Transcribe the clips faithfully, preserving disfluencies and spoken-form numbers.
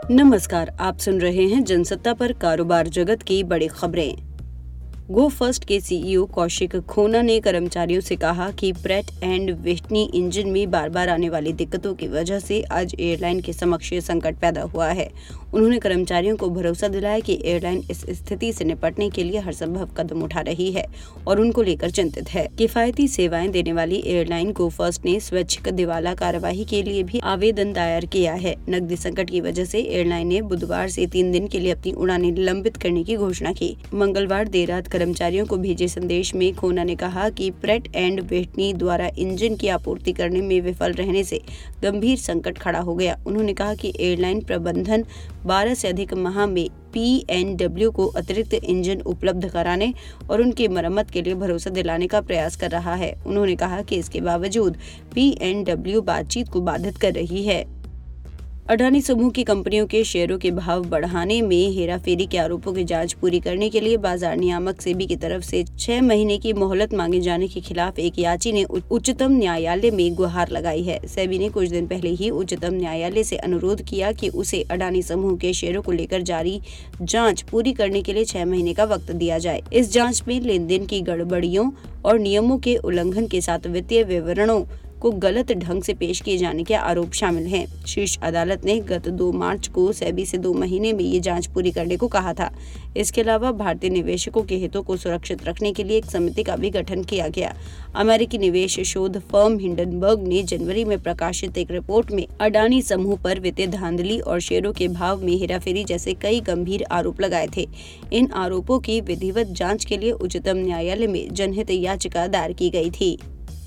नमस्कार, आप सुन रहे हैं जनसत्ता पर कारोबार जगत की बड़ी खबरें। गो फर्स्ट के सीईओ कौशिक खोना ने कर्मचारियों से कहा कि प्रैट एंड व्हिटनी इंजन में बार बार आने वाली दिक्कतों की वजह से आज एयरलाइन के समक्ष संकट पैदा हुआ है। उन्होंने कर्मचारियों को भरोसा दिलाया कि एयरलाइन इस स्थिति से निपटने के लिए हर संभव कदम उठा रही है और उनको लेकर चिंतित है। किफायती सेवाएं देने वाली एयरलाइन गो फर्स्ट ने स्वैच्छिक दिवाला कार्यवाही के लिए भी आवेदन दायर किया है। नकदी संकट की वजह से एयरलाइन ने बुधवार से तीन दिन के लिए अपनी उड़ानें निलंबित करने की घोषणा की। मंगलवार देर रात कर्मचारियों को भेजे संदेश में खोना ने कहा कि प्रैट एंड व्हिटनी द्वारा इंजन की आपूर्ति करने में विफल रहने से गंभीर संकट खड़ा हो गया। उन्होंने कहा कि एयरलाइन प्रबंधन बारह से अधिक माह में पी एन डब्ल्यू को अतिरिक्त इंजन उपलब्ध कराने और उनकी मरम्मत के लिए भरोसा दिलाने का प्रयास कर रहा है। उन्होंने कहा कि इसके बावजूद पी एन डब्ल्यू बातचीत को बाधित कर रही है। अडानी समूह की कंपनियों के शेयरों के भाव बढ़ाने में हेराफेरी के आरोपों की जांच पूरी करने के लिए बाजार नियामक सेबी की तरफ से छह महीने की मोहलत मांगे जाने के खिलाफ एक याची ने उच्चतम न्यायालय में गुहार लगाई है। सेबी ने कुछ दिन पहले ही उच्चतम न्यायालय से अनुरोध किया कि उसे अडानी समूह के शेयरों को लेकर जारी जाँच पूरी करने के लिए छह महीने का वक्त दिया जाए। इस जाँच में लेन देन की गड़बड़ियों और नियमों के उल्लंघन के साथ वित्तीय विवरणों को गलत ढंग से पेश किए जाने के आरोप शामिल हैं। शीर्ष अदालत ने गत दो मार्च को सेबी से दो महीने में ये जांच पूरी करने को कहा था। इसके अलावा भारतीय निवेशकों के हितों को सुरक्षित रखने के लिए एक समिति का भी गठन किया गया। अमेरिकी निवेश शोध फर्म हिंडनबर्ग ने जनवरी में प्रकाशित एक रिपोर्ट में अडानी समूह पर वित्तीय धांधली और शेयरों के भाव में हेराफेरी जैसे कई गंभीर आरोप लगाए थे। इन आरोपों की विधिवत जाँच के लिए उच्चतम न्यायालय में जनहित याचिका दायर की गई थी।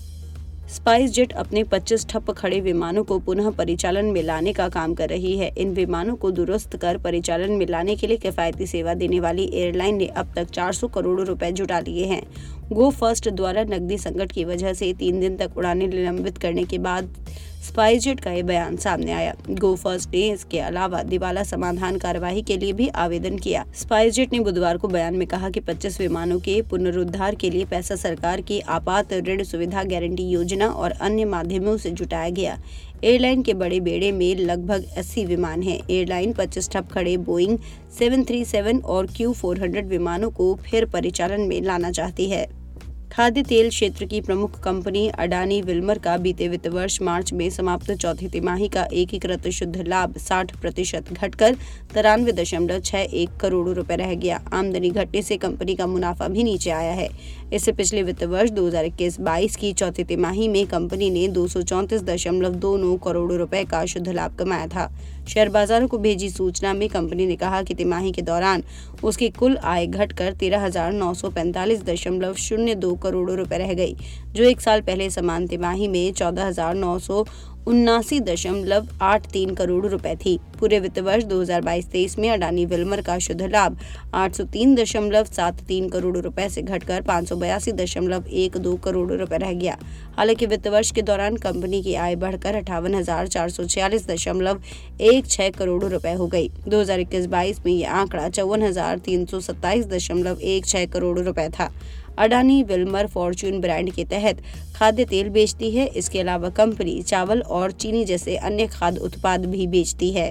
स्पाइस जेट अपने पच्चीस ठप खड़े विमानों को पुनः परिचालन में लाने का काम कर रही है। इन विमानों को दुरुस्त कर परिचालन में लाने के लिए किफायती सेवा देने वाली एयरलाइन ने अब तक चार सौ करोड़ रुपए जुटा लिए हैं। गो फर्स्ट द्वारा नकदी संकट की वजह से तीन दिन तक उड़ानें निलंबित करने के बाद स्पाइस जेट का ये बयान सामने आया। गो फर्स्ट ने इसके अलावा दिवाला समाधान कार्यवाही के लिए भी आवेदन किया। स्पाइस जेट ने बुधवार को बयान में कहा कि पच्चीस विमानों के पुनरुद्धार के लिए पैसा सरकार की आपात ऋण सुविधा गारंटी योजना और अन्य माध्यमों से जुटाया गया। एयरलाइन के बड़े बेड़े में लगभग अस्सी विमान हैं। एयरलाइन पच्चीस ठप खड़े बोइंग सेवन थ्री सेवन और क्यू फोर हंड्रेड विमानों को फिर परिचालन में लाना चाहती है। खाद्य तेल क्षेत्र की प्रमुख कंपनी अडानी विल्मर का बीते वित्त वर्ष मार्च में समाप्त चौथी तिमाही का एकीकृत शुद्ध लाभ साठ प्रतिशत घटकर तिरानवे दशमलव छह एक करोड़ रुपए रह गया। आमदनी घटने से कंपनी का मुनाफा भी नीचे आया है। इससे पिछले वित्त वर्ष दो हज़ार इक्कीस बाईस की चौथी तिमाही में कंपनी ने दो सौ चौंतीस दशमलव दो नौ करोड़ रुपए का शुद्ध लाभ कमाया था। शेयर बाजारों को भेजी सूचना में कंपनी ने कहा कि तिमाही के दौरान उसकी कुल आय घटकर तेरह हजार नौ सौ पैंतालीस दशमलव शून्य दो करोड़ रुपए रह गई, जो एक साल पहले समान तिमाही में चौदह हजार नौ सौ उन्नासी दशमलव आठ तीन करोड़ रुपए थी। पूरे वित्त वर्ष दो हज़ार बाईस तेईस में अडानी विल्मर का शुद्ध लाभ आठ सौ तीन दशमलव सात तीन करोड़ रुपए से घटकर पाँच सौ बयासी दशमलव एक दो करोड़ रुपए रह गया। हालांकि वित्त वर्ष के दौरान कंपनी की आय बढ़कर अट्ठावन हजार चार सौ छियालीस दशमलव एक छह करोड़ रुपए हो गई। दो हजार इक्कीस बाईस में यह आंकड़ा चौवन हजार तीन सौ सत्ताईस दशमलव एक छह करोड़ रुपए था। अडानी विल्मर फॉर्च्यून ब्रांड के तहत खाद्य तेल बेचती है। इसके अलावा कंपनी चावल और चीनी जैसे अन्य खाद्य उत्पाद भी बेचती है।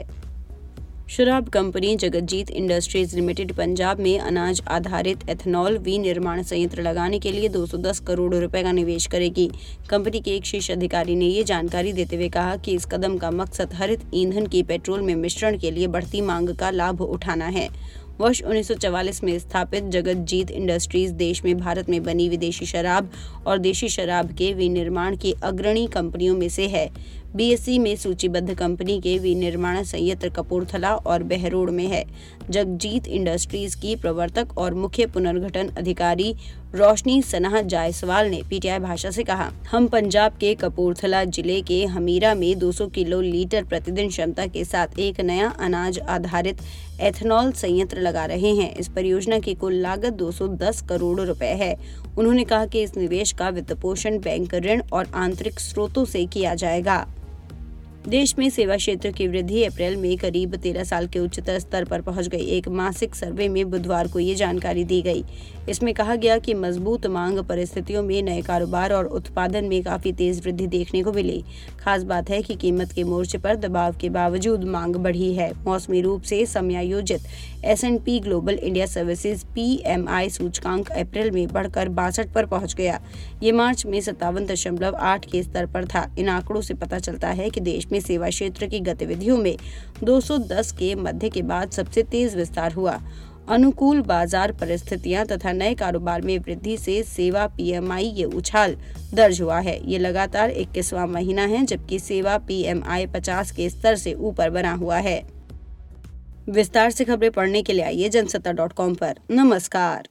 शराब company Jagatjit industries limited Punjab में अनाज आधारित एथेनॉल विनिर्माण संयंत्र लगाने के लिए दो सौ दस करोड़ रुपए का निवेश करेगी। कंपनी के एक शीर्ष अधिकारी ने ये जानकारी देते हुए कहा कि इस कदम का मकसद हरित ईंधन के पेट्रोल में मिश्रण के लिए बढ़ती मांग का लाभ उठाना है। वर्ष उन्नीस सौ चवालीस में स्थापित जगतजीत इंडस्ट्रीज देश में भारत में बनी विदेशी शराब और देशी शराब के विनिर्माण की अग्रणी कंपनियों में से है। बीएसई में सूचीबद्ध कंपनी के विनिर्माण संयंत्र कपूरथला और बहरोड में है। जगजीत इंडस्ट्रीज की प्रवर्तक और मुख्य पुनर्गठन अधिकारी रोशनी सनाह जायसवाल ने पीटीआई भाषा से कहा, हम पंजाब के कपूरथला जिले के हमीरा में दो सौ किलो लीटर प्रतिदिन क्षमता के साथ एक नया अनाज आधारित एथेनॉल संयंत्र लगा रहे हैं। इस परियोजना की कुल लागत दो सौ दस करोड़ रुपए है। उन्होंने कहा कि इस निवेश का वित्त पोषण बैंक ऋण और आंतरिक स्रोतों से किया जाएगा। देश में सेवा क्षेत्र की वृद्धि अप्रैल में करीब तेरह साल के उच्चतर स्तर पर पहुंच गई। एक मासिक सर्वे में बुधवार को ये जानकारी दी गई। इसमें कहा गया कि मजबूत मांग परिस्थितियों में नए कारोबार और उत्पादन में काफी तेज वृद्धि देखने को मिली। खास बात है कि कीमत के मोर्चे पर दबाव के बावजूद मांग बढ़ी है। मौसमी रूप से समयायोजित S and P global India services P M I सूचकांक अप्रैल में बढ़कर बासठ पर पहुंच गया। ये मार्च में सत्तावन दशमलव आठ के स्तर पर था। इन आंकड़ों से पता चलता है कि देश में सेवा क्षेत्र की गतिविधियों में दो सौ दस के मध्य के बाद सबसे तेज विस्तार हुआ। अनुकूल बाजार परिस्थितियां तथा नए कारोबार में वृद्धि से सेवा पी एम आई ये उछाल दर्ज हुआ है। ये लगातार इक्कीसवां महीना है जबकि सेवा पी एम आई पचास के स्तर से ऊपर बना हुआ है। विस्तार से खबरें पढ़ने के लिए आइए जनसत्ता डॉट कॉम पर। नमस्कार।